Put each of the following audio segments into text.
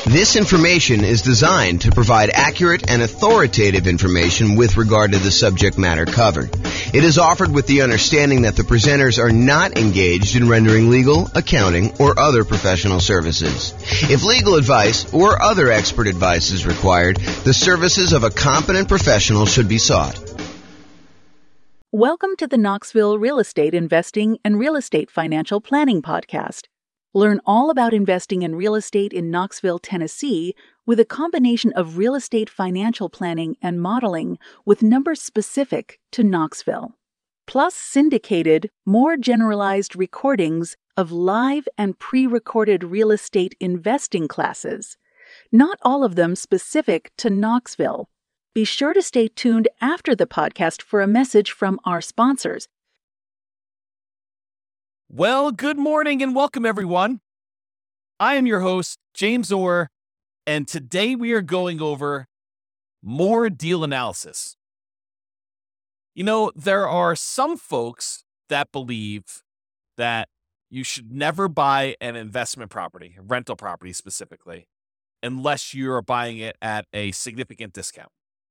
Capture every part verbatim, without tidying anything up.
This information is designed to provide accurate and authoritative information with regard to the subject matter covered. It is offered with the understanding that the presenters are not engaged in rendering legal, accounting, or other professional services. If legal advice or other expert advice is required, the services of a competent professional should be sought. Welcome to the Knoxville Real Estate Investing and Real Estate Financial Planning Podcast. Learn all about investing in real estate in Knoxville, Tennessee, with a combination of real estate financial planning and modeling with numbers specific to Knoxville. Plus syndicated, more generalized recordings of live and pre-recorded real estate investing classes, not all of them specific to Knoxville. Be sure to stay tuned after the podcast for a message from our sponsors. Well, good morning and welcome, everyone. I am your host, James Orr, and today we are going over more deal analysis. You know, there are some folks that believe that you should never buy an investment property, a rental property specifically, unless you're buying it at a significant discount.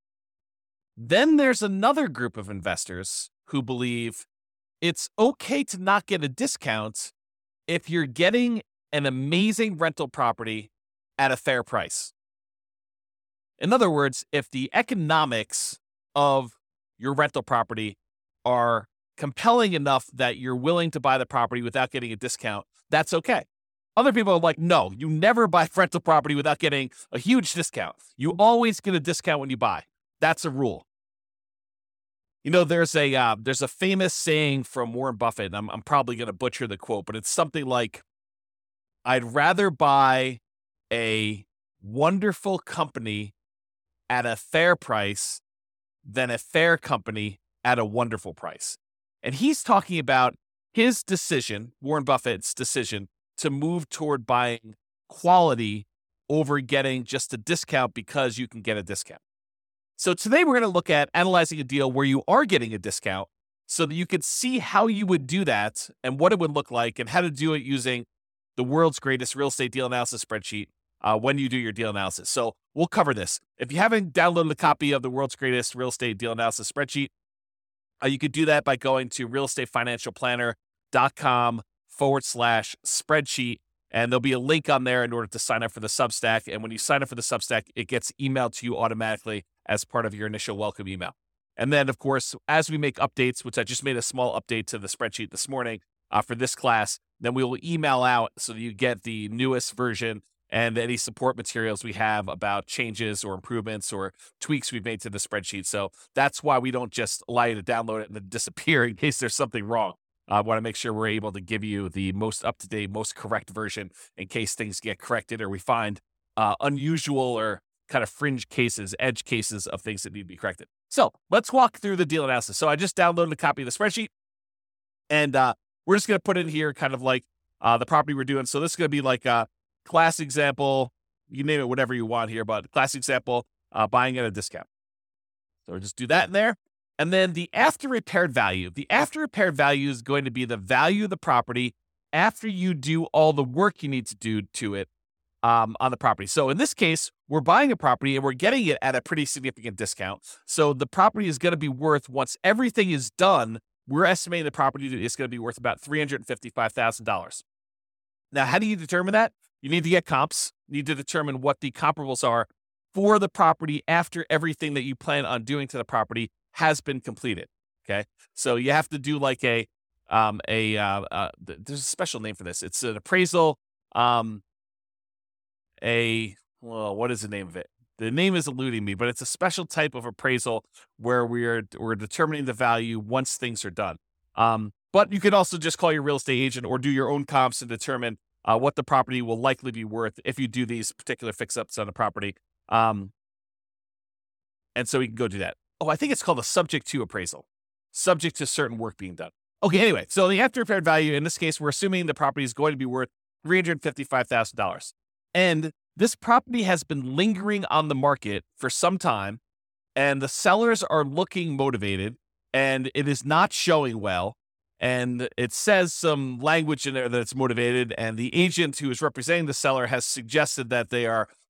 Then there's another group of investors who believe it's okay to not get a discount if you're getting an amazing rental property at a fair price. In other words, if the economics of your rental property are compelling enough that you're willing to buy the property without getting a discount, that's okay. Other people are like, no, you never buy rental property without getting a huge discount. You always get a discount when you buy. That's a rule. You know, there's a uh, there's a famous saying from Warren Buffett, and I'm, I'm probably going to butcher the quote, but it's something like, I'd rather buy a wonderful company at a fair price than a fair company at a wonderful price. And he's talking about his decision, Warren Buffett's decision, to move toward buying quality over getting just a discount because you can get a discount. So today we're going to look at analyzing a deal where you are getting a discount so that you can see how you would do that and what it would look like and how to do it using the world's greatest real estate deal analysis spreadsheet uh, when you do your deal analysis. So we'll cover this. If you haven't downloaded a copy of the world's greatest real estate deal analysis spreadsheet, uh, you could do that by going to realestatefinancialplanner.com forward slash spreadsheet. And there'll be a link on there in order to sign up for the Substack. And when you sign up for the Substack, it gets emailed to you automatically as part of your initial welcome email. And then, of course, as we make updates, which I just made a small update to the spreadsheet this morning uh, for this class, then we will email out so that you get the newest version and any support materials we have about changes or improvements or tweaks we've made to the spreadsheet. So that's why we don't just allow you to download it and then disappear in case there's something wrong. I want to make sure we're able to give you the most up-to-date, most correct version in case things get corrected or we find uh, unusual or kind of fringe cases, edge cases of things that need to be corrected. So let's walk through the deal analysis. So I just downloaded a copy of the spreadsheet, and uh, we're just going to put in here kind of like uh, the property we're doing. So this is going to be like a class example. You name it, whatever you want here, but class example, uh, buying at a discount. So we'll just do that in there. And then the after repaired value. The after repaired value is going to be the value of the property after you do all the work you need to do to it um, on the property. So in this case, we're buying a property and we're getting it at a pretty significant discount. So the property is going to be worth, once everything is done, we're estimating the property is going to be worth about three hundred fifty-five thousand dollars. Now, how do you determine that? You need to get comps. You need to determine what the comparables are for the property after everything that you plan on doing to the property has been completed. Okay. So you have to do like a, um, a, uh, uh, there's a special name for this. It's an appraisal, um, a, well, what is the name of it? The name is eluding me, but it's a special type of appraisal where we're, we're determining the value once things are done. Um, but you could also just call your real estate agent or do your own comps and determine uh, what the property will likely be worth if you do these particular fix-ups on the property. Um, and so we can go do that. Oh, I think it's called a subject to appraisal, subject to certain work being done. Okay, anyway, so the after repaired value, in this case, we're assuming the property is going to be worth three hundred fifty-five thousand dollars. And this property has been lingering on the market for some time, and the sellers are looking motivated, and it is not showing well. And it says some language in there that it's motivated, and the agent who is representing the seller has suggested that they are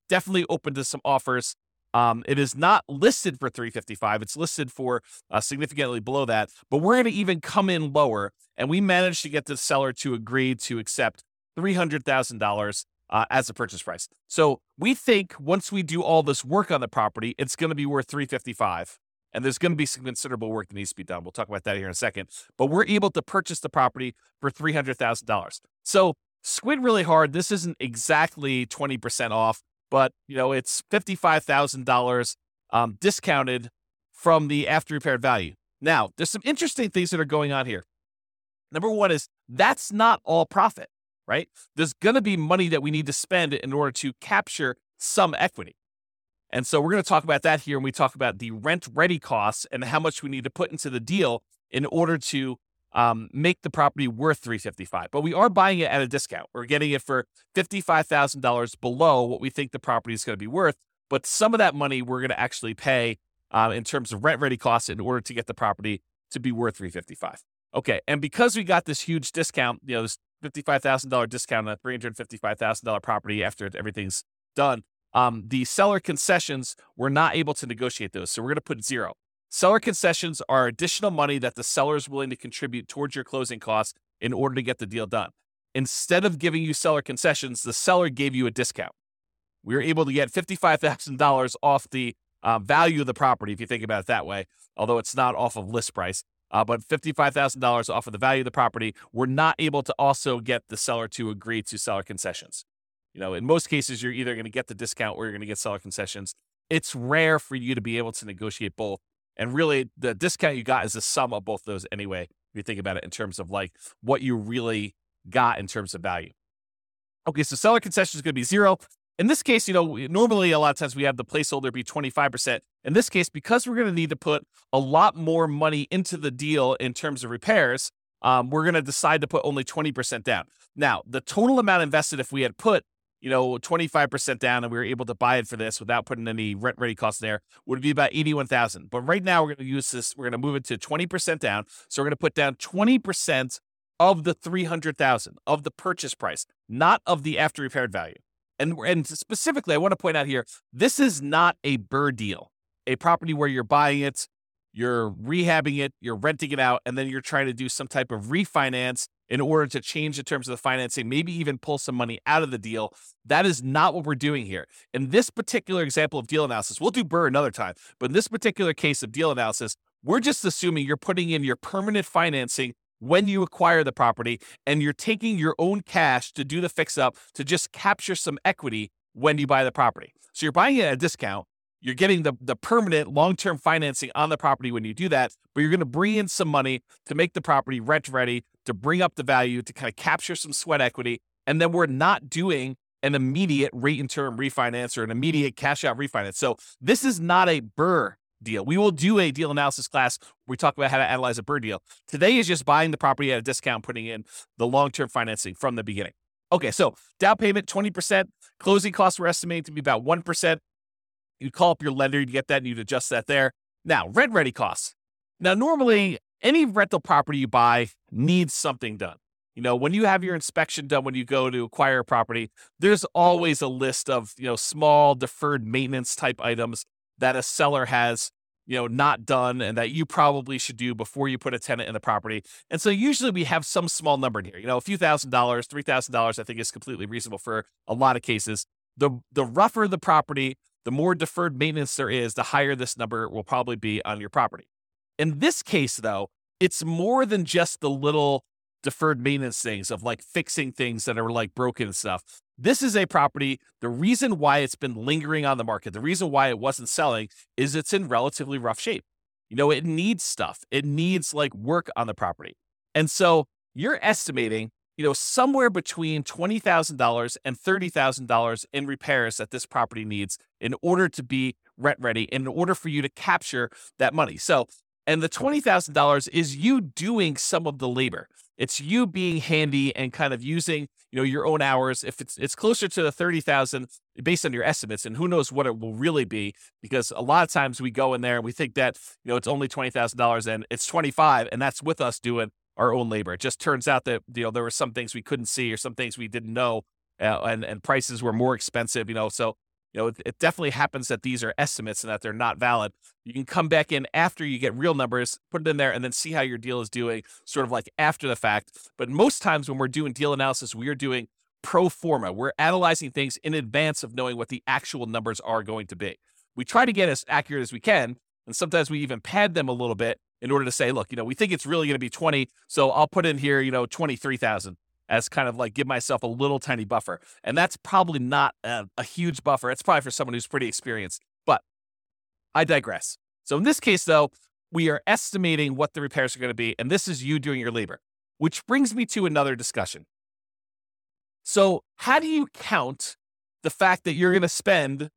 definitely open to some offers. Um, it is not listed for three fifty-five. It's listed for uh, significantly below that, but we're going to even come in lower, and we managed to get the seller to agree to accept three hundred thousand dollars uh, as a purchase price. So we think once we do all this work on the property, it's going to be worth three fifty-five, and there's going to be some considerable work that needs to be done. We'll talk about that here in a second, but we're able to purchase the property for three hundred thousand dollars. So squint really hard. This isn't exactly twenty percent off, but you know, it's fifty-five thousand dollars um, discounted from the after repaired value. Now, there's some interesting things that are going on here. Number one is that's not all profit, right? There's going to be money that we need to spend in order to capture some equity. And so we're going to talk about that here when we talk about the rent ready costs and how much we need to put into the deal in order to Um, make the property worth three fifty-five, but we are buying it at a discount. We're getting it for fifty-five thousand dollars below what we think the property is going to be worth. But some of that money we're going to actually pay uh, in terms of rent ready costs in order to get the property to be worth three fifty-five. Okay, and because we got this huge discount, you know, this fifty-five thousand dollars discount on a three hundred fifty-five thousand dollars property after everything's done, um, the seller concessions, we're not able to negotiate those, so we're going to put zero. Seller concessions are additional money that the seller is willing to contribute towards your closing costs in order to get the deal done. Instead of giving you seller concessions, the seller gave you a discount. We were able to get fifty-five thousand dollars off the uh, value of the property, if you think about it that way, although it's not off of list price, uh, but fifty-five thousand dollars off of the value of the property. We're not able to also get the seller to agree to seller concessions. You know, in most cases, you're either going to get the discount or you're going to get seller concessions. It's rare for you to be able to negotiate both. And really, the discount you got is the sum of both those anyway, if you think about it in terms of like what you really got in terms of value. Okay, so seller concession is going to be zero. In this case, you know, normally a lot of times we have the placeholder be twenty-five percent. In this case, because we're going to need to put a lot more money into the deal in terms of repairs, um, we're going to decide to put only twenty percent down. Now, the total amount invested, if we had put you know, twenty-five percent down and we were able to buy it for this without putting any rent ready costs there, would be about eighty-one thousand. But right now we're going to use this, we're going to move it to twenty percent down. So we're going to put down twenty percent of the three hundred thousand of the purchase price, not of the after repaired value. And, and specifically, I want to point out here, this is not a B R R R R deal, a property where you're buying it, you're rehabbing it, you're renting it out, and then you're trying to do some type of refinance in order to change the terms of the financing, maybe even pull some money out of the deal. That is not what we're doing here. In this particular example of deal analysis, we'll do B R R R R another time, but in this particular case of deal analysis, we're just assuming you're putting in your permanent financing when you acquire the property, and you're taking your own cash to do the fix up to just capture some equity when you buy the property. So you're buying it at a discount. You're getting the, the permanent long-term financing on the property when you do that, but you're going to bring in some money to make the property rent ready, to bring up the value, to kind of capture some sweat equity. And then we're not doing an immediate rate and term refinance or an immediate cash out refinance. So this is not a B R R R R deal. We will do a deal analysis class where we talk about how to analyze a B R R R R deal. Today is just buying the property at a discount, putting in the long-term financing from the beginning. Okay, so down payment, twenty percent. Closing costs we're estimating to be about one percent. You'd call up your lender, you'd get that, and you'd adjust that there. Now, rent ready costs. Now, normally, any rental property you buy needs something done. You know, when you have your inspection done, when you go to acquire a property, there's always a list of, you know, small deferred maintenance type items that a seller has, you know, not done and that you probably should do before you put a tenant in the property. And so usually we have some small number in here, you know, a few thousand dollars, three thousand dollars, I think is completely reasonable for a lot of cases. The, the rougher the property, the more deferred maintenance there is, the higher this number will probably be on your property. In this case, though, it's more than just the little deferred maintenance things of like fixing things that are like broken and stuff. This is a property. The reason why it's been lingering on the market, the reason why it wasn't selling is it's in relatively rough shape. You know, it needs stuff. It needs like work on the property. And so you're estimating, you know, somewhere between twenty thousand dollars and thirty thousand dollars in repairs that this property needs in order to be rent ready, in order for you to capture that money. So, and the twenty thousand dollars is you doing some of the labor. It's you being handy and kind of using, you know, your own hours. If it's it's closer to the thirty thousand dollars based on your estimates, and who knows what it will really be, because a lot of times we go in there and we think that, you know, it's only twenty thousand dollars and it's twenty-five, and that's with us doing our own labor. It just turns out that, you know, there were some things we couldn't see or some things we didn't know, uh, and, and prices were more expensive, you know, so, you know, it, it definitely happens that these are estimates and that they're not valid. You can come back in after you get real numbers, put it in there, and then see how your deal is doing sort of like after the fact. But most times when we're doing deal analysis, we are doing pro forma. We're analyzing things in advance of knowing what the actual numbers are going to be. We try to get as accurate as we can, and sometimes we even pad them a little bit in order to say, look, you know, we think it's really going to be twenty, so I'll put in here, you know, twenty-three thousand as kind of like give myself a little tiny buffer. And that's probably not a, a huge buffer. It's probably for someone who's pretty experienced, but I digress. So in this case, though, we are estimating what the repairs are going to be, and this is you doing your labor, which brings me to another discussion. So how do you count the fact that you're going to spend,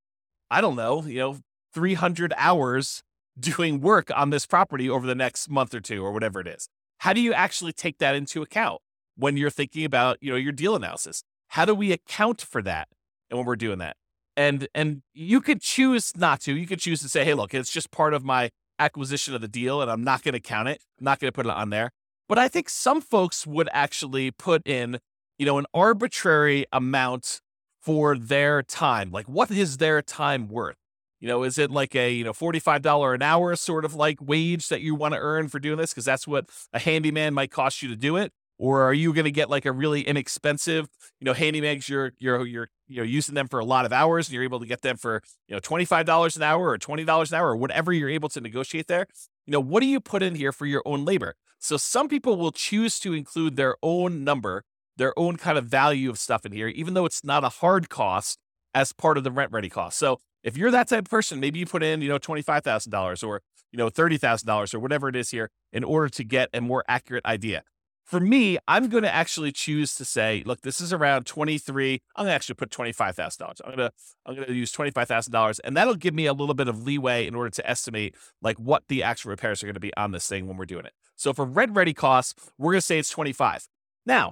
I don't know, you know, three hundred hours doing work on this property over the next month or two or whatever it is? How do you actually take that into account when you're thinking about, you know, your deal analysis? How do we account for that? And when we're doing that, and, and you could choose not to, you could choose to say, hey, look, it's just part of my acquisition of the deal and I'm not going to count it. I'm not going to put it on there. But I think some folks would actually put in, you know, an arbitrary amount for their time. Like, what is their time worth? You know, is it like a, you know, forty-five dollars an hour sort of like wage that you want to earn for doing this? Because that's what a handyman might cost you to do it. Or are you going to get like a really inexpensive, you know, handymans, you're, you're, you're, you know, using them for a lot of hours and you're able to get them for, you know, twenty-five dollars an hour or twenty dollars an hour or whatever you're able to negotiate there. You know, what do you put in here for your own labor? So some people will choose to include their own number, their own kind of value of stuff in here, even though it's not a hard cost as part of the rent ready cost. So if you're that type of person, maybe you put in, you know, twenty-five thousand dollars or, you know, thirty thousand dollars or whatever it is here in order to get a more accurate idea. For me, I'm going to actually choose to say, look, this is around twenty-three. I'm going to actually put twenty-five thousand dollars. I'm going to, I'm going to use twenty-five thousand dollars, and that'll give me a little bit of leeway in order to estimate like what the actual repairs are going to be on this thing when we're doing it. So for rent ready costs, we're going to say it's twenty-five. Now,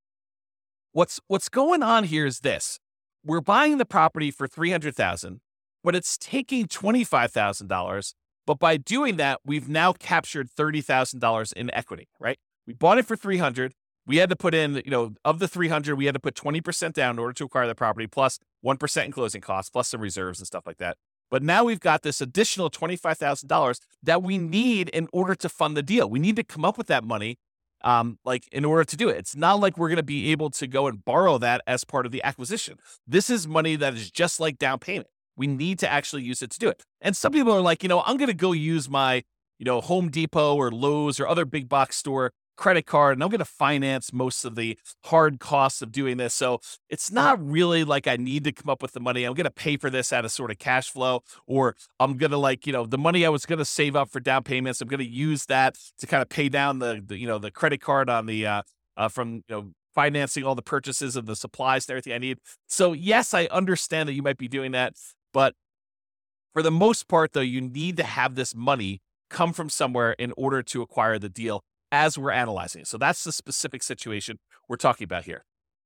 what's, what's going on here is this. We're buying the property for three hundred thousand dollars, but it's taking twenty-five thousand dollars. But by doing that, we've now captured thirty thousand dollars in equity, right? We bought it for three hundred. We had to put in, you know, of the three hundred, we had to put twenty percent down in order to acquire the property, plus one percent in closing costs, plus some reserves and stuff like that. But now we've got this additional twenty-five thousand dollars that we need in order to fund the deal. We need to come up with that money, um, like in order to do it. It's not like we're going to be able to go and borrow that as part of the acquisition. This is money that is just like down payment. We need to actually use it to do it. And some people are like, you know, I'm going to go use my, you know, Home Depot or Lowe's or other big box store credit card, and I'm going to finance most of the hard costs of doing this. So it's not really like I need to come up with the money. I'm going to pay for this out of sort of cash flow, or I'm going to like, you know, the money I was going to save up for down payments, I'm going to use that to kind of pay down the, the you know, the credit card on the, uh, uh, from, you know, financing all the purchases of the supplies and everything I need. So yes, I understand that you might be doing that, but for the most part though, you need to have this money come from somewhere in order to acquire the deal as we're analyzing it. So that's the specific situation we're talking about here.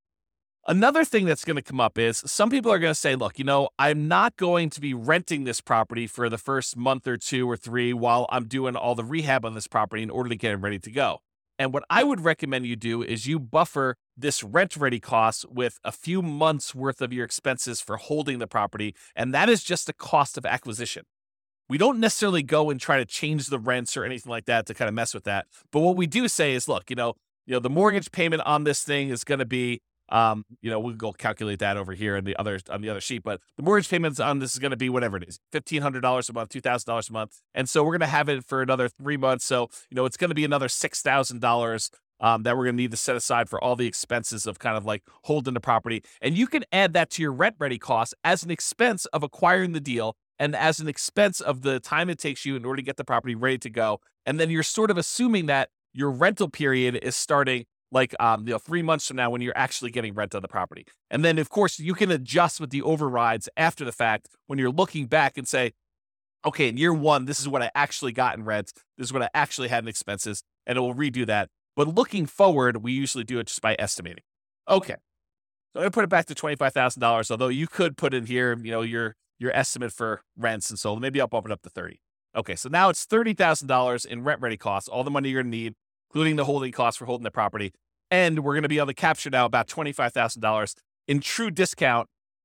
Another thing that's going to come up is some people are going to say, look, you know, I'm not going to be renting this property for the first month or two or three while I'm doing all the rehab on this property in order to get it ready to go. And what I would recommend you do is you buffer this rent ready cost with a few months worth of your expenses for holding the property. And that is just the cost of acquisition. We don't necessarily go and try to change the rents or anything like that to kind of mess with that. But what we do say is, look, you know, you know, the mortgage payment on this thing is going to be, um, you know, we'll go calculate that over here in the other on the other sheet. But the mortgage payments on this is going to be whatever it is, fifteen hundred dollars a month, two thousand dollars a month, and so we're going to have it for another three months. So you know, it's going to be another six thousand dollars. Um, that we're going to need to set aside for all the expenses of kind of like holding the property. And you can add that to your rent ready costs as an expense of acquiring the deal and as an expense of the time it takes you in order to get the property ready to go. And then you're sort of assuming that your rental period is starting like um, you know, three months from now when you're actually getting rent on the property. And then, of course, you can adjust with the overrides after the fact when you're looking back and say, okay, in year one, this is what I actually got in rent. This is what I actually had in expenses, and it will redo that. But looking forward, we usually do it just by estimating. Okay, so I'm going to put it back to twenty-five thousand dollars, although you could put in here, you know, your your estimate for rents and so maybe I'll bump it up to thirty. Okay, so now it's thirty thousand dollars in rent-ready costs, all the money you're going to need, including the holding costs for holding the property. And we're going to be able to capture now about twenty-five thousand dollars in true discount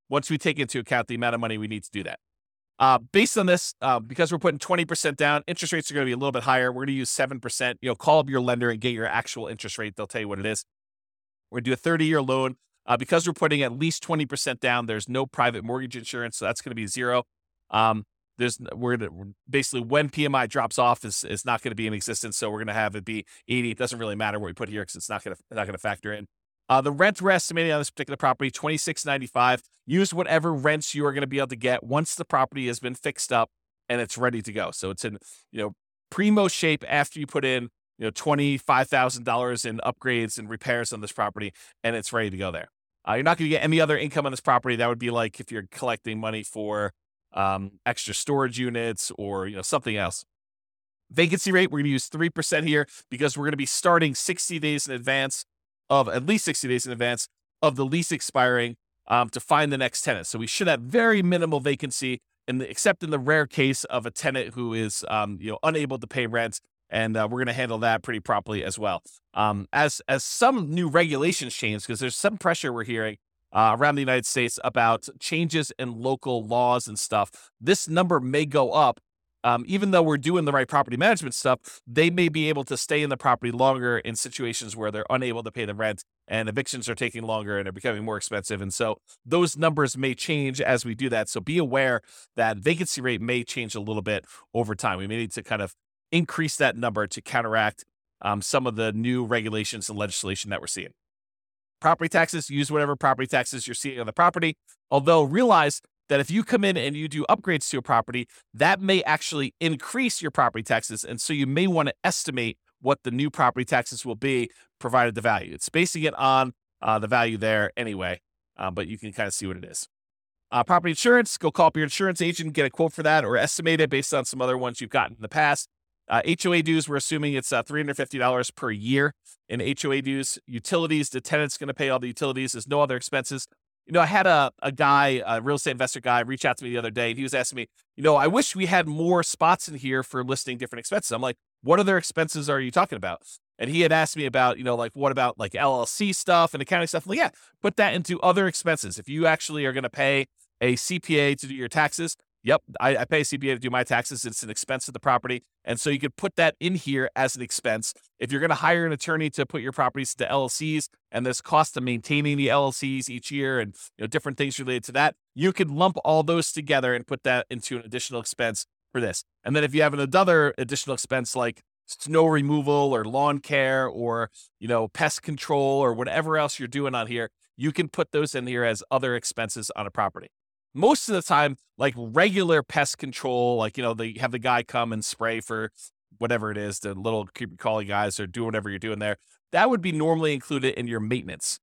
once we take into account the amount of money we need to do that. Uh, based on this, uh, because we're putting twenty percent down, interest rates are going to be a little bit higher. We're going to use seven percent. You know, call up your lender and get your actual interest rate. They'll tell you what it is. We're going to do a thirty-year loan. Uh, because we're putting at least twenty percent down, there's no private mortgage insurance, so that's going to be zero. Um, there's we're gonna, basically when P M I drops off is is not going to be in existence, so we're going to have it be eighty. It doesn't really matter what we put here because it's not going to not going to factor in. Uh, the rent we're estimating on this particular property, twenty-six ninety-five. Use whatever rents you are going to be able to get once the property has been fixed up and it's ready to go. So it's in, you know, primo shape after you put in, you know, twenty-five thousand dollars in upgrades and repairs on this property, and it's ready to go there. Uh, you're not going to get any other income on this property. That would be like if you're collecting money for um, extra storage units or, you know, something else. Vacancy rate, we're going to use three percent here because we're going to be starting sixty days in advance of at least sixty days in advance of the lease expiring um, to find the next tenant. So we should have very minimal vacancy, in the, except in the rare case of a tenant who is um, you know unable to pay rent, and uh, we're going to handle that pretty properly as well. Um, as as some new regulations change, because there's some pressure we're hearing uh, around the United States about changes in local laws and stuff, this number may go up. Um, even though we're doing the right property management stuff, they may be able to stay in the property longer in situations where they're unable to pay the rent and evictions are taking longer and they're becoming more expensive. And so those numbers may change as we do that. So be aware that vacancy rate may change a little bit over time. We may need to kind of increase that number to counteract um, some of the new regulations and legislation that we're seeing. Property taxes, use whatever property taxes you're seeing on the property, although realize that if you come in and you do upgrades to a property, that may actually increase your property taxes. And so you may want to estimate what the new property taxes will be, provided the value. It's basing it on uh, the value there anyway, uh, but you can kind of see what it is. Uh, property insurance, go call up your insurance agent, get a quote for that, or estimate it based on some other ones you've gotten in the past. Uh, H O A dues, we're assuming it's uh, three hundred fifty dollars per year in H O A dues. Utilities, the tenant's going to pay all the utilities. There's no other expenses. You know, I had a, a guy, a real estate investor guy, reach out to me the other day. And he was asking me, you know, I wish we had more spots in here for listing different expenses. I'm like, what other expenses are you talking about? And he had asked me about, you know, like, what about like L L C stuff and accounting stuff? I'm like, yeah, put that into other expenses. If you actually are going to pay a C P A to do your taxes, yep, I, I pay a C P A to do my taxes. It's an expense of the property. And so you could put that in here as an expense. If you're going to hire an attorney to put your properties to L L Cs and there's cost of maintaining the L L Cs each year and, you know, different things related to that, you could lump all those together and put that into an additional expense for this. And then if you have another additional expense like snow removal or lawn care or, you know, pest control or whatever else you're doing on here, you can put those in here as other expenses on a property. Most of the time, like regular pest control, like, you know, they have the guy come and spray for whatever it is, the little creepy crawly guys or do whatever you're doing there. That would be normally included in your maintenance.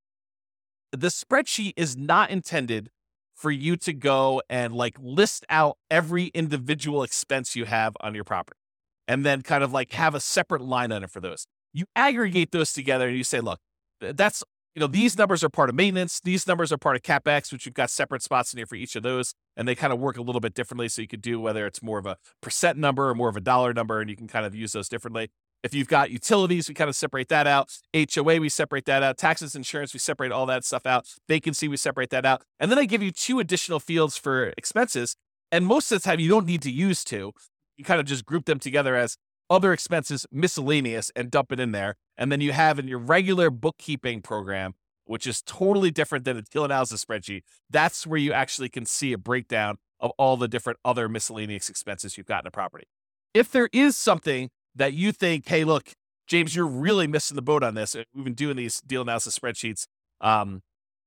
The spreadsheet is not intended for you to go and like list out every individual expense you have on your property and then kind of like have a separate line item for those. You aggregate those together and you say, look, that's, you know, these numbers are part of maintenance. These numbers are part of CapEx, which you've got separate spots in here for each of those. And they kind of work a little bit differently. So you could do whether it's more of a percent number or more of a dollar number, and you can kind of use those differently. If you've got utilities, we kind of separate that out. H O A, we separate that out. Taxes, insurance, we separate all that stuff out. Vacancy, we separate that out. And then I give you two additional fields for expenses. And most of the time, you don't need to use two. You kind of just group them together as other expenses, miscellaneous, and dump it in there. And then you have in your regular bookkeeping program, which is totally different than a deal analysis spreadsheet, that's where you actually can see a breakdown of all the different other miscellaneous expenses you've got in a property. If there is something that you think, hey, look, James, you're really missing the boat on this. We've been doing these deal analysis spreadsheets um,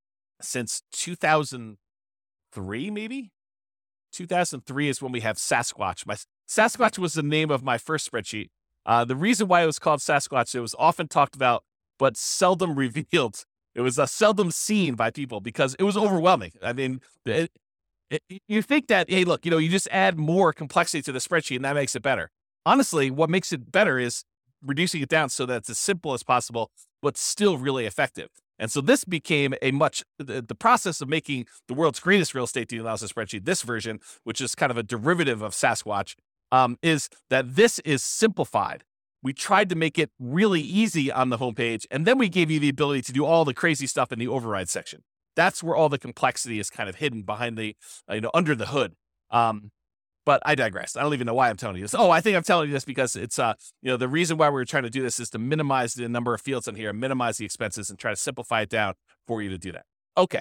since two thousand three, maybe? two thousand three is when we have Sasquatch. My Sasquatch was the name of my first spreadsheet. Uh, the reason why it was called Sasquatch, it was often talked about, but seldom revealed. It was uh, seldom seen by people because it was overwhelming. I mean, it, it, you think that, hey, look, you know, you just add more complexity to the spreadsheet and that makes it better. Honestly, what makes it better is reducing it down so that it's as simple as possible, but still really effective. And so this became a much, the, the process of making the world's greatest real estate deal analysis spreadsheet, this version, which is kind of a derivative of Sasquatch, um, is that this is simplified. We tried to make it really easy on the homepage, and then we gave you the ability to do all the crazy stuff in the override section. That's where all the complexity is kind of hidden behind the, uh, you know, under the hood. Um, but I digress. I don't even know why I'm telling you this. Oh, I think I'm telling you this because it's, uh, you know, the reason why we're trying to do this is to minimize the number of fields in here, minimize the expenses, and try to simplify it down for you to do that. Okay.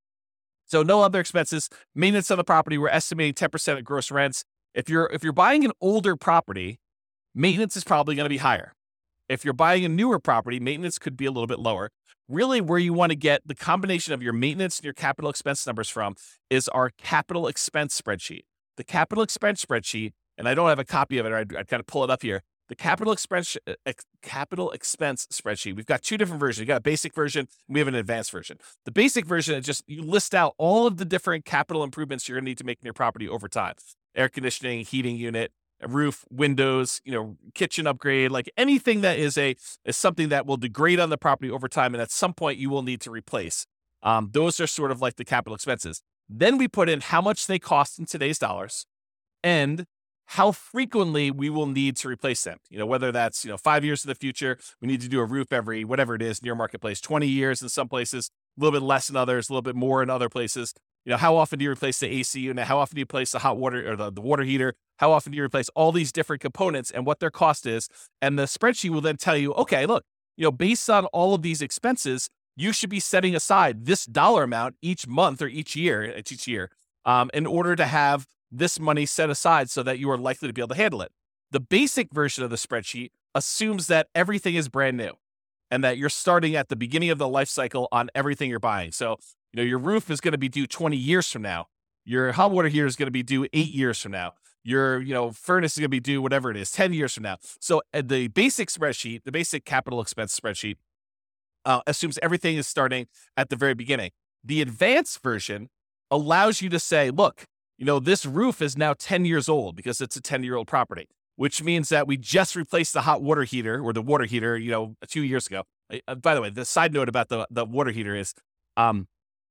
So no other expenses. Maintenance on the property, we're estimating ten percent of gross rents. If you're if you're buying an older property, maintenance is probably going to be higher. If you're buying a newer property, maintenance could be a little bit lower. Really, where you want to get the combination of your maintenance and your capital expense numbers from is our capital expense spreadsheet. The capital expense spreadsheet, and I don't have a copy of it, I'd, I'd kind of pull it up here. The capital expense ex, capital expense spreadsheet. We've got two different versions. We've got a basic version, and we have an advanced version. The basic version is just you list out all of the different capital improvements you're going to need to make in your property over time: air conditioning, heating unit, a roof, windows, you know, kitchen upgrade, like anything that is a is something that will degrade on the property over time, and at some point you will need to replace. Um, those are sort of like the capital expenses. Then we put in how much they cost in today's dollars, and how frequently we will need to replace them. You know, whether that's, you know, five years in the future, we need to do a roof every, whatever it is, near marketplace, twenty years in some places, a little bit less in others, a little bit more in other places. You know, how often do you replace the A C unit? How often do you replace the hot water or the, the water heater? How often do you replace all these different components and what their cost is? And the spreadsheet will then tell you, okay, look, you know, based on all of these expenses, you should be setting aside this dollar amount each month or each year, it's each year, um, in order to have this money set aside so that you are likely to be able to handle it. The basic version of the spreadsheet assumes that everything is brand new and that you're starting at the beginning of the life cycle on everything you're buying. So, you know, your roof is going to be due twenty years from now. Your hot water heater is going to be due eight years from now. Your, you know, furnace is going to be due whatever it is, ten years from now. So uh, the basic spreadsheet, the basic capital expense spreadsheet, uh, assumes everything is starting at the very beginning. The advanced version allows you to say, look, you know, this roof is now ten years old because it's a ten-year-old property, which means that we just replaced the hot water heater or the water heater, you know, a few years ago. Uh, by the way, the side note about the, the water heater is um,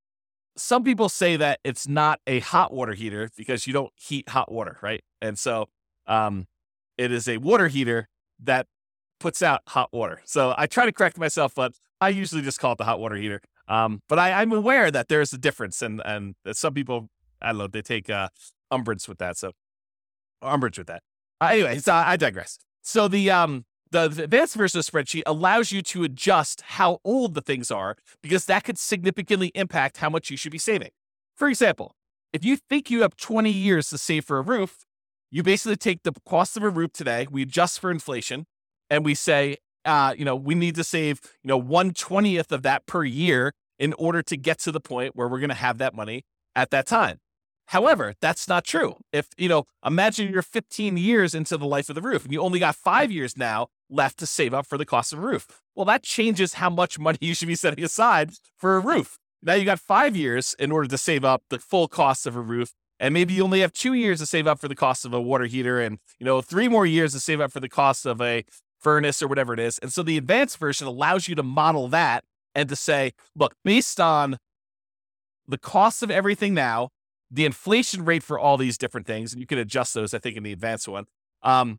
some people say that it's not a hot water heater because you don't heat hot water, right? And so um, it is a water heater that puts out hot water. So I try to correct myself, but I usually just call it the hot water heater. Um, but I, I'm aware that there's a difference, and and that some people, I don't know, they take uh, umbrage with that. So umbrage with that. Uh, anyway, so I digress. So the um the, the advanced version of the spreadsheet allows you to adjust how old the things are because that could significantly impact how much you should be saving. For example, if you think you have twenty years to save for a roof, you basically take the cost of a roof today, we adjust for inflation, and we say, uh, you know, we need to save, you know, one twentieth of that per year in order to get to the point where we're going to have that money at that time. However, that's not true. If, you know, imagine you're fifteen years into the life of the roof and you only got five years now left to save up for the cost of a roof. Well, that changes how much money you should be setting aside for a roof. Now you got five years in order to save up the full cost of a roof. And maybe you only have two years to save up for the cost of a water heater and, you know, three more years to save up for the cost of a furnace or whatever it is. And so the advanced version allows you to model that and to say, look, based on the cost of everything now, the inflation rate for all these different things, and you can adjust those, I think, in the advanced one, um,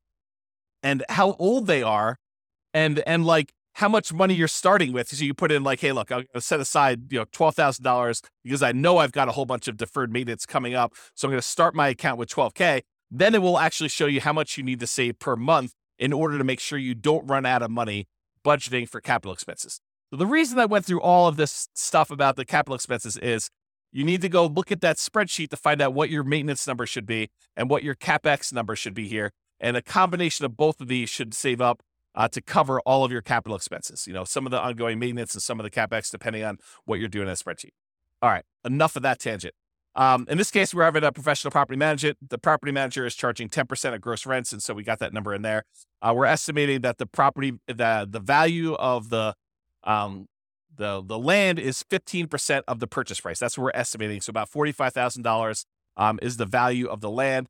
and how old they are, and and like how much money you're starting with. So you put in like, hey, look, I'm going to set aside, you know, twelve thousand dollars because I know I've got a whole bunch of deferred maintenance coming up. So I'm going to start my account with twelve K. Then it will actually show you how much you need to save per month in order to make sure you don't run out of money budgeting for capital expenses. So the reason I went through all of this stuff about the capital expenses is you need to go look at that spreadsheet to find out what your maintenance number should be and what your CapEx number should be here. And a combination of both of these should save up uh, to cover all of your capital expenses. You know, some of the ongoing maintenance and some of the CapEx, depending on what you're doing in that spreadsheet. All right, enough of that tangent. Um, in this case, we're having a professional property manager. The property manager is charging ten percent of gross rents, and so we got that number in there. Uh, we're estimating that the property, the the value of the um, the the land is fifteen percent of the purchase price. That's what we're estimating. So about forty-five thousand dollars um, is the value of the land,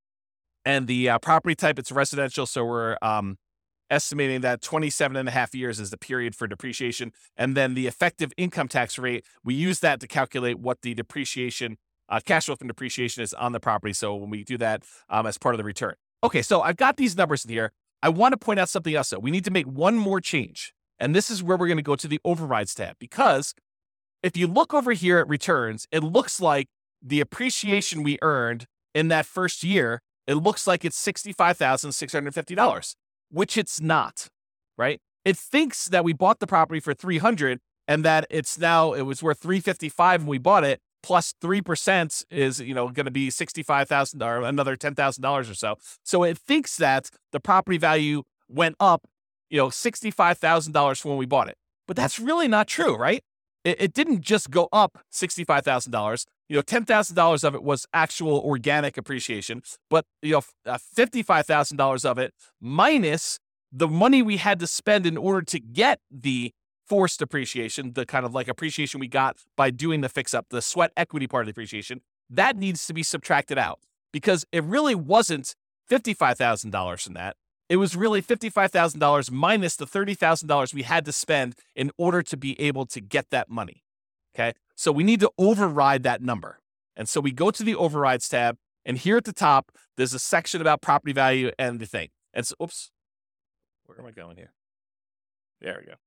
and the uh, property type, it's residential. So we're um, estimating that twenty-seven and a half years is the period for depreciation, and then the effective income tax rate, we use that to calculate what the depreciation. Uh, cash flow from depreciation is on the property. So when we do that um, as part of the return. Okay, so I've got these numbers in here. I want to point out something else, though. We need to make one more change. And this is where we're going to go to the overrides tab. Because if you look over here at returns, it looks like the appreciation we earned in that first year, it looks like it's sixty-five thousand six hundred fifty dollars, which it's not, right? It thinks that we bought the property for three hundred dollars and that it's now, it was worth three hundred fifty-five dollars when we bought it, plus three percent is, you know, going to be sixty-five thousand dollars or another ten thousand dollars or so. So it thinks that the property value went up, you know, sixty-five thousand dollars from when we bought it. But that's really not true, right? It, it didn't just go up sixty-five thousand dollars. You know, ten thousand dollars of it was actual organic appreciation, but, you know, uh, fifty-five thousand dollars of it minus the money we had to spend in order to get the forced appreciation, the kind of like appreciation we got by doing the fix up, the sweat equity part of the appreciation, that needs to be subtracted out because it really wasn't fifty-five thousand dollars from that. It was really fifty-five thousand dollars minus the thirty thousand dollars we had to spend in order to be able to get that money. Okay. So we need to override that number. And so we go to the overrides tab, and here at the top, there's a section about property value and the thing. And so, oops, where am I going here? There we go.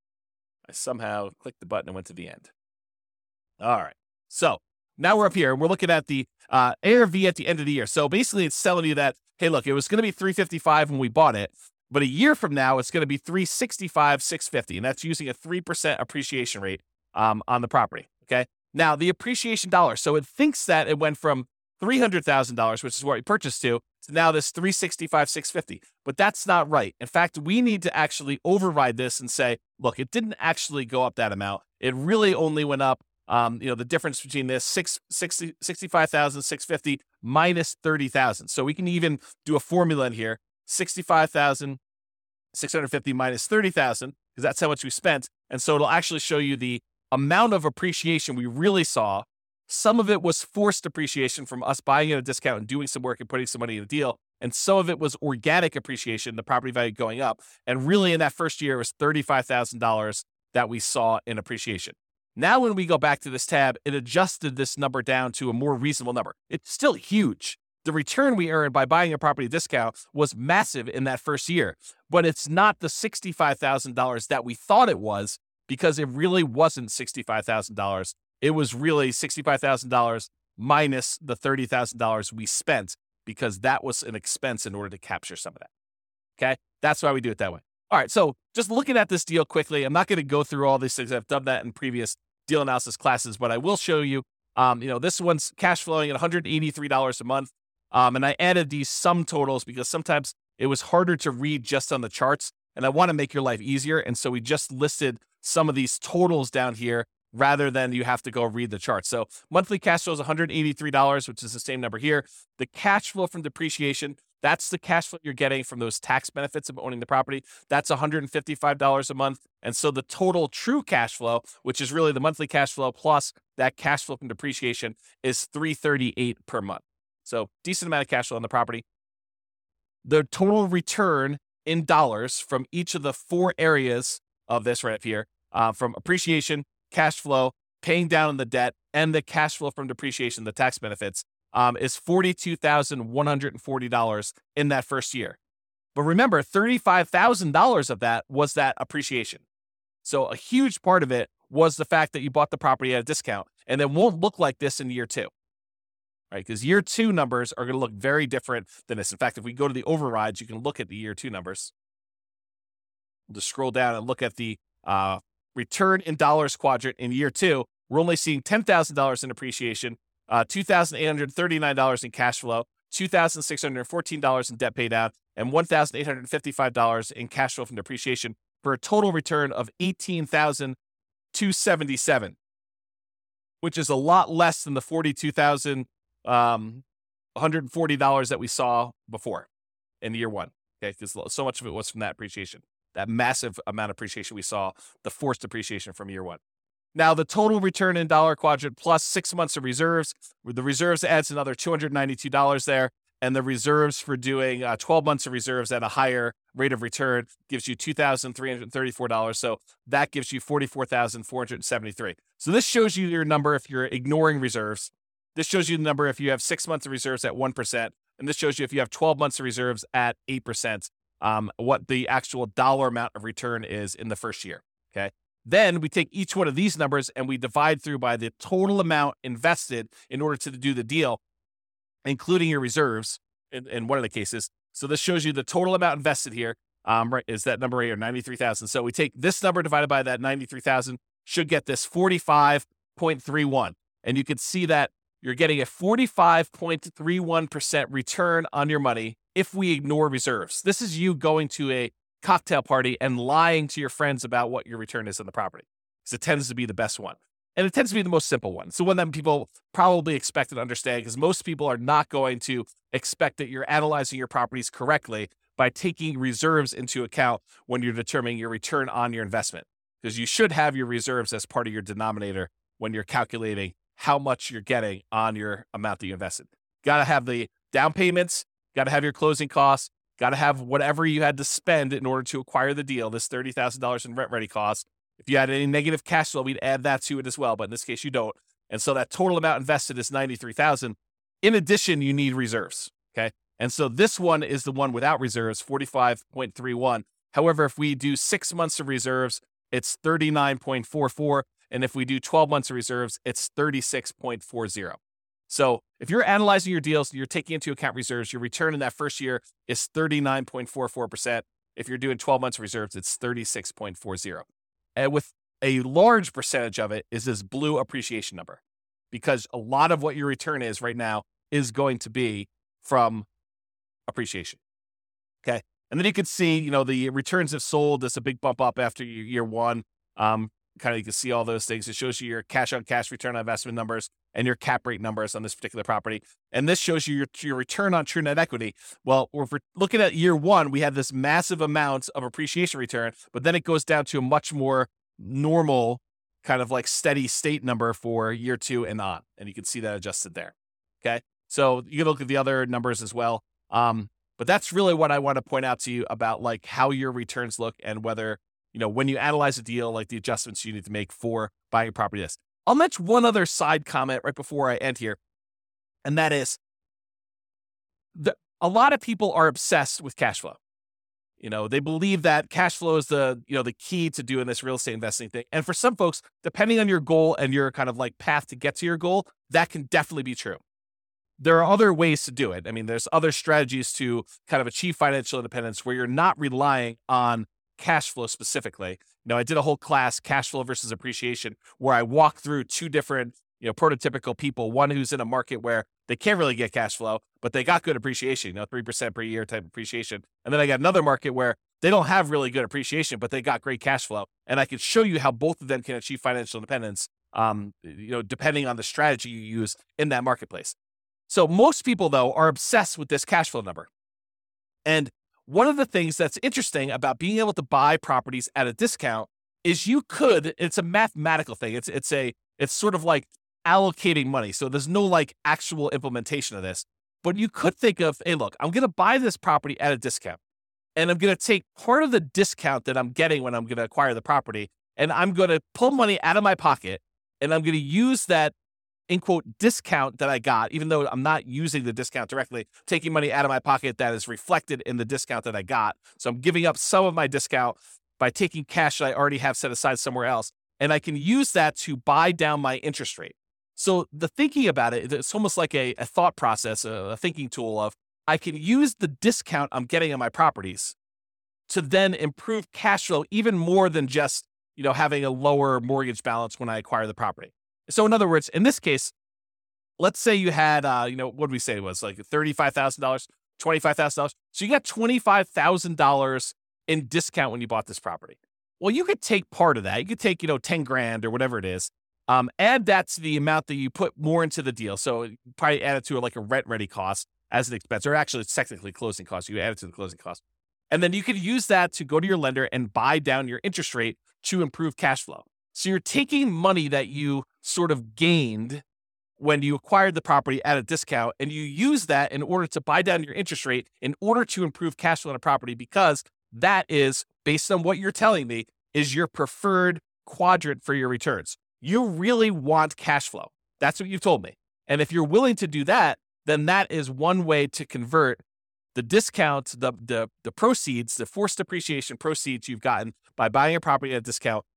I somehow clicked the button and went to the end. All right. So now we're up here and we're looking at the uh, A R V at the end of the year. So basically it's telling you that, hey, look, it was going to be three hundred fifty-five when we bought it, but a year from now, it's going to be three hundred sixty-five thousand six hundred fifty dollars. And that's using a three percent appreciation rate um, on the property. Okay. Now the appreciation dollars. So it thinks that it went from three hundred thousand dollars, which is what we purchased to, to now this three hundred sixty-five thousand six hundred fifty dollars. But that's not right. In fact, we need to actually override this and say, look, it didn't actually go up that amount. It really only went up, um, you know, the difference between this six, sixty, sixty-five thousand six hundred fifty minus thirty thousand. So we can even do a formula in here, sixty-five thousand six hundred fifty minus thirty thousand, because that's how much we spent. And so it'll actually show you the amount of appreciation we really saw. Some of it was forced appreciation from us buying at a discount and doing some work and putting some money in a deal. And some of it was organic appreciation, the property value going up. And really in that first year, it was thirty-five thousand dollars that we saw in appreciation. Now, when we go back to this tab, it adjusted this number down to a more reasonable number. It's still huge. The return we earned by buying a property discount was massive in that first year, but it's not the sixty-five thousand dollars that we thought it was, because it really wasn't sixty-five thousand dollars. It was really sixty-five thousand dollars minus the thirty thousand dollars we spent, because that was an expense in order to capture some of that. Okay. That's why we do it that way. All right. So just looking at this deal quickly, I'm not going to go through all these things. I've done that in previous deal analysis classes, but I will show you, um, you know, this one's cash flowing at one hundred eighty-three dollars a month. Um, and I added these sum totals because sometimes it was harder to read just on the charts, and I want to make your life easier. And so we just listed some of these totals down here rather than you have to go read the chart. So monthly cash flow is one hundred eighty-three dollars, which is the same number here. The cash flow from depreciation, that's the cash flow you're getting from those tax benefits of owning the property. That's one hundred fifty-five dollars a month. And so the total true cash flow, which is really the monthly cash flow plus that cash flow from depreciation, is three hundred thirty-eight dollars per month. So decent amount of cash flow on the property. The total return in dollars from each of the four areas of this right up here, uh, from appreciation, cash flow, paying down on the debt, and the cash flow from depreciation, the tax benefits, um, is forty-two thousand one hundred forty dollars in that first year. But remember, thirty-five thousand dollars of that was that appreciation. So a huge part of it was the fact that you bought the property at a discount, and it won't look like this in year two, right? Because year two numbers are going to look very different than this. In fact, if we go to the overrides, you can look at the year two numbers. We'll just scroll down and look at the uh, return in dollars quadrant in year two. We're only seeing ten thousand dollars in appreciation, uh, two thousand eight hundred thirty-nine dollars in cash flow, two thousand six hundred fourteen dollars in debt paid out, and one thousand eight hundred fifty-five dollars in cash flow from depreciation, for a total return of eighteen thousand two hundred seventy-seven dollars, which is a lot less than the forty-two thousand one hundred forty dollars that we saw before in year one. Okay, because so much of it was from that appreciation, that massive amount of appreciation we saw, the forced appreciation from year one. Now, the total return in dollar quadrant plus six months of reserves, the reserves adds another two hundred ninety-two dollars there, and the reserves for doing uh, twelve months of reserves at a higher rate of return gives you two thousand three hundred thirty-four dollars. So that gives you forty-four thousand four hundred seventy-three dollars. So this shows you your number if you're ignoring reserves. This shows you the number if you have six months of reserves at one percent. And this shows you if you have twelve months of reserves at eight percent, um, what the actual dollar amount of return is in the first year. Okay. Then we take each one of these numbers and we divide through by the total amount invested in order to do the deal, including your reserves in, in one of the cases. So this shows you the total amount invested here. Um, right, is that number right here, ninety-three thousand. So we take this number divided by that ninety-three thousand, should get this forty-five point three one. And you can see that you're getting a forty-five point three one percent return on your money if we ignore reserves. This is you going to a cocktail party and lying to your friends about what your return is on the property, because it tends to be the best one. And it tends to be the most simple one. It's the one that people probably expect and understand, because most people are not going to expect that you're analyzing your properties correctly by taking reserves into account when you're determining your return on your investment, because you should have your reserves as part of your denominator when you're calculating how much you're getting on your amount that you invested. Got to have the down payments, got to have your closing costs, got to have whatever you had to spend in order to acquire the deal, this thirty thousand dollars in rent-ready costs. If you had any negative cash flow, we'd add that to it as well, but in this case, you don't. And so that total amount invested is ninety-three thousand dollars. In addition, you need reserves, okay? And so this one is the one without reserves, forty-five point three one. However, if we do six months of reserves, it's thirty-nine point four four. And if we do twelve months of reserves, it's thirty-six point four zero. So if you're analyzing your deals and you're taking into account reserves, your return in that first year is thirty-nine point four four percent. If you're doing twelve months of reserves, it's thirty-six point four zero. And with a large percentage of it is this blue appreciation number, because a lot of what your return is right now is going to be from appreciation. Okay. And then you can see, you know, the returns have sold. There's a big bump up after year one. Um, kind of, you can see all those things. It shows you your cash on cash return on investment numbers and your cap rate numbers on this particular property. And this shows you your, your return on true net equity. Well, if we're looking at year one, we had this massive amount of appreciation return, but then it goes down to a much more normal kind of like steady state number for year two and on. And you can see that adjusted there. Okay. So you can look at the other numbers as well. Um, but that's really what I want to point out to you about like how your returns look and whether, you know, when you analyze a deal, like the adjustments you need to make for buying a property. This. I'll mention one other side comment right before I end here. And that is the, a lot of people are obsessed with cash flow. You know, they believe that cash flow is the, you know, the key to doing this real estate investing thing. And for some folks, depending on your goal and your kind of like path to get to your goal, that can definitely be true. There are other ways to do it. I mean, there's other strategies to kind of achieve financial independence where you're not relying on cash flow specifically. You know, I did a whole class, cash flow versus appreciation, where I walked through two different, you know, prototypical people. One who's in a market where they can't really get cash flow, but they got good appreciation, you know, three percent per year type appreciation. And then I got another market where they don't have really good appreciation, but they got great cash flow. And I can show you how both of them can achieve financial independence, um, you know, depending on the strategy you use in that marketplace. So most people, though, are obsessed with this cash flow number. And one of the things that's interesting about being able to buy properties at a discount is you could, it's a mathematical thing. It's, it's a, it's sort of like allocating money. So there's no like actual implementation of this, but you could think of, hey, look, I'm going to buy this property at a discount and I'm going to take part of the discount that I'm getting when I'm going to acquire the property. And I'm going to pull money out of my pocket and I'm going to use that in quote discount that I got, even though I'm not using the discount directly, taking money out of my pocket that is reflected in the discount that I got. So I'm giving up some of my discount by taking cash that I already have set aside somewhere else. And I can use that to buy down my interest rate. So the thinking about it, it's almost like a, a thought process, a, a thinking tool of I can use the discount I'm getting on my properties to then improve cash flow even more than just, you know, having a lower mortgage balance when I acquire the property. So in other words, in this case, let's say you had, uh, you know, what did we say it was like thirty-five thousand dollars, twenty-five thousand dollars. So you got twenty-five thousand dollars in discount when you bought this property. Well, you could take part of that. You could take, you know, ten grand or whatever it is. Um, add that to the amount that you put more into the deal. So probably add it to like a rent ready cost as an expense, or actually it's technically closing cost. You add it to the closing cost. And then you could use that to go to your lender and buy down your interest rate to improve cash flow. So you're taking money that you sort of gained when you acquired the property at a discount, and you use that in order to buy down your interest rate in order to improve cash flow on a property, because that is, based on what you're telling me, is your preferred quadrant for your returns. You really want cash flow. That's what you've told me. And if you're willing to do that, then that is one way to convert the discount, the, the, the proceeds, the forced depreciation proceeds you've gotten by buying a property at a discount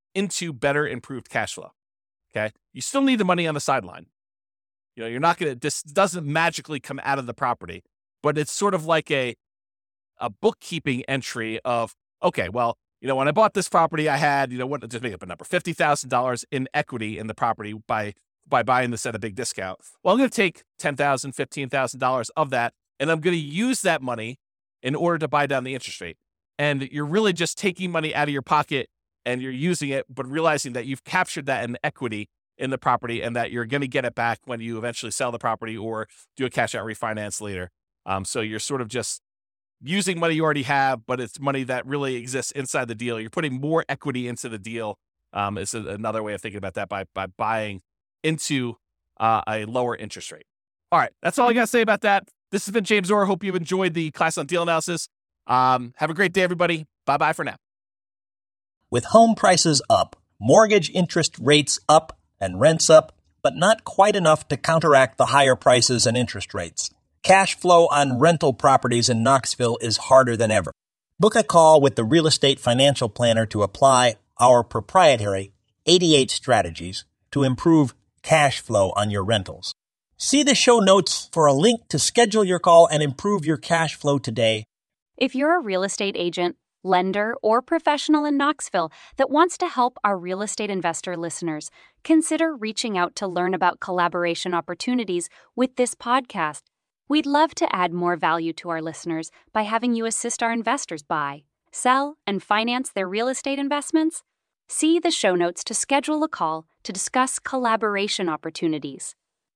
into better improved cash flow. Okay. You still need the money on the sideline. You know, you're not going to, this doesn't magically come out of the property, but it's sort of like a, a bookkeeping entry of, okay, well, you know, when I bought this property, I had, you know, what, just make up a number, fifty thousand dollars in equity in the property by, by buying this at a big discount. Well, I'm going to take ten thousand dollars, fifteen thousand dollars of that, and I'm going to use that money in order to buy down the interest rate. And you're really just taking money out of your pocket and you're using it, but realizing that you've captured that in equity in the property and that you're going to get it back when you eventually sell the property or do a cash out refinance later. Um, so you're sort of just using money you already have, but it's money that really exists inside the deal. You're putting more equity into the deal. Um, is another way of thinking about that by, by buying into uh, a lower interest rate. All right. That's all I got to say about that. This has been James Orr. Hope you've enjoyed the class on deal analysis. Um, have a great day, everybody. Bye-bye for now. With home prices up, mortgage interest rates up, and rents up, but not quite enough to counteract the higher prices and interest rates, cash flow on rental properties in Knoxville is harder than ever. Book a call with the Real Estate Financial Planner to apply our proprietary eighty-eight strategies to improve cash flow on your rentals. See the show notes for a link to schedule your call and improve your cash flow today. If you're a real estate agent, lender, or professional in Knoxville that wants to help our real estate investor listeners, consider reaching out to learn about collaboration opportunities with this podcast. We'd love to add more value to our listeners by having you assist our investors buy, sell, and finance their real estate investments. See the show notes to schedule a call to discuss collaboration opportunities.